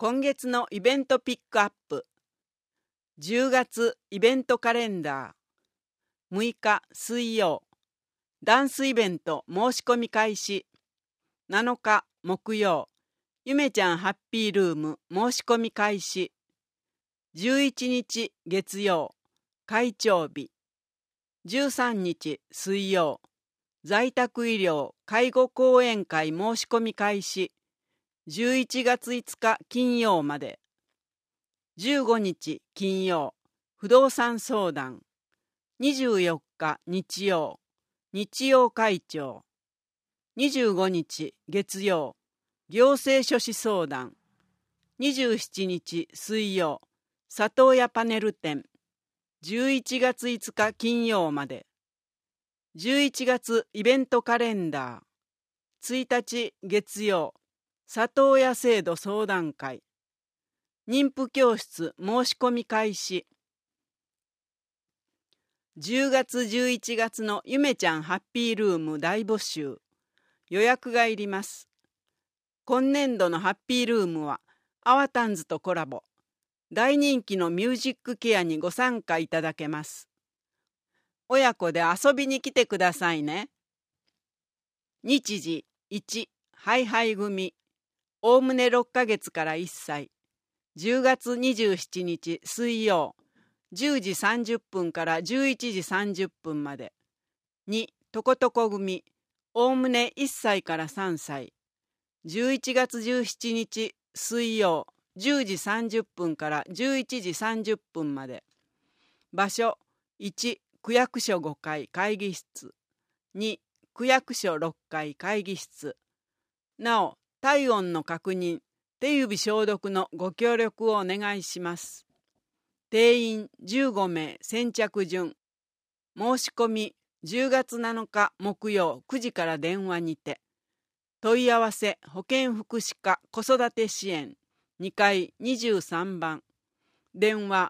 今月のイベントピックアップ。10月イベントカレンダー。6日水曜、ダンスイベント申し込み開始。7日木曜、ゆめちゃんハッピールーム申し込み開始。11日月曜、会長日。13日水曜、在宅医療介護講演会申し込み開始。11月5日金曜まで。15日金曜、不動産相談。24日日曜、日曜会長。25日月曜、行政書士相談。27日水曜、里親パネル展。11月5日金曜まで。11月イベントカレンダー。1日月曜、里親制度相談会。妊婦教室申し込み開始。10月11月のゆめちゃんハッピールーム大募集。予約がいります。今年度のハッピールームはアワタンズとコラボ。大人気のミュージックケアにご参加いただけます。親子で遊びに来てくださいね。日時1、ハイハイ組。おおむね6ヶ月から1歳。10月27日水曜、10時30分から11時30分まで。2、とことこ組。おおむね1歳から3歳。11月17日水曜、10時30分から11時30分まで。場所1、区役所5階会議室。2、区役所6階会議室。なお、体温の確認、手指消毒のご協力をお願いします。定員15名先着順。申し込み10月7日木曜9時から電話にて。問い合わせ保健福祉課子育て支援2階23番。電話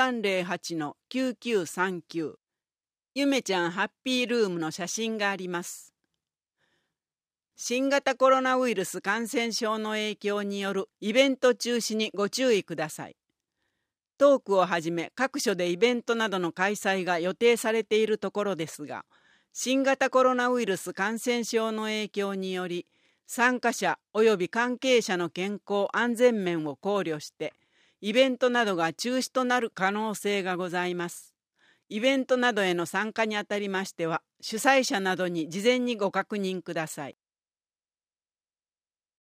6308-9939。ゆめちゃんハッピールームの写真があります。新型コロナウイルス感染症の影響によるイベント中止にご注意ください。トークをはじめ各所でイベントなどの開催が予定されているところですが、新型コロナウイルス感染症の影響により、参加者及び関係者の健康安全面を考慮して、イベントなどが中止となる可能性がございます。イベントなどへの参加にあたりましては、主催者などに事前にご確認ください。